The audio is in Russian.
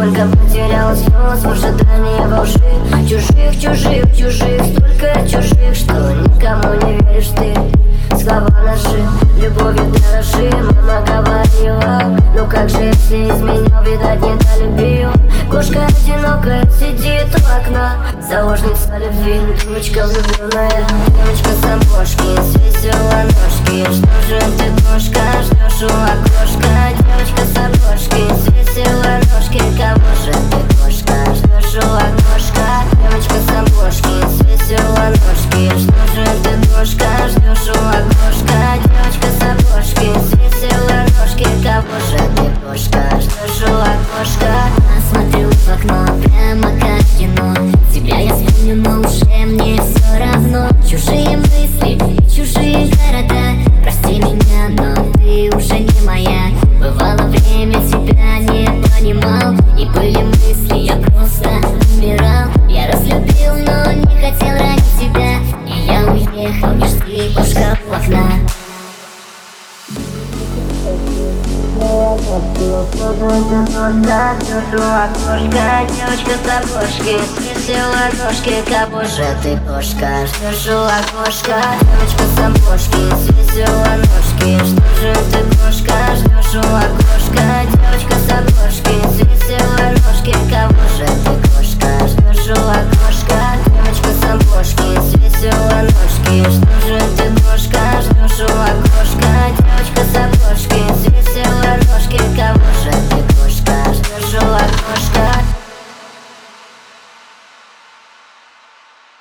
Сколько потерял слез в ожидании во лжи. Чужих, чужих, чужих, столько чужих, что никому не веришь ты. Слова наши, любовью дорожи. Мама говорила, ну как же если изменил, видать недолюбил. Кошка одинокая сидит у окна, заложница любви, девочка влюбленная. Девочка с обложки, с веселой ножки. Что же ты, кошка, ждешь у окошка? Девочка с обложки, с веселой ножки. Кого же ты, кошка, ждешь у окошка? Девочка с обложки, с веселой ножки. Что же ты, кошка, ждешь у окошка? Девочка с обложки, с веселой ножки. Кого же ты, кошка, ждешь у окошка? Смотрю в окно, прямо как в кино. Тебя я вспомню, но уже мне все равно. Чужие мысли, чужие города. Прости меня, но ты уже не моя. Бывало время, тебя не понимал. И были мысли, я просто умирал. Я разлюбил, но не хотел ради тебя. И я уехал, лишь ты, кошка у окна. Девочка с обложки, с веселой ножки. Кого же ты, кошка, ждешь у окошка? Девочка с обложки, с веселой ножки. Что же ты, кошка, ждешь у окошка? Девочка с обложки, с веселой ножки. Кого же ты, кошка, ждешь у окошка? Девочка с обложки, с веселой ножки.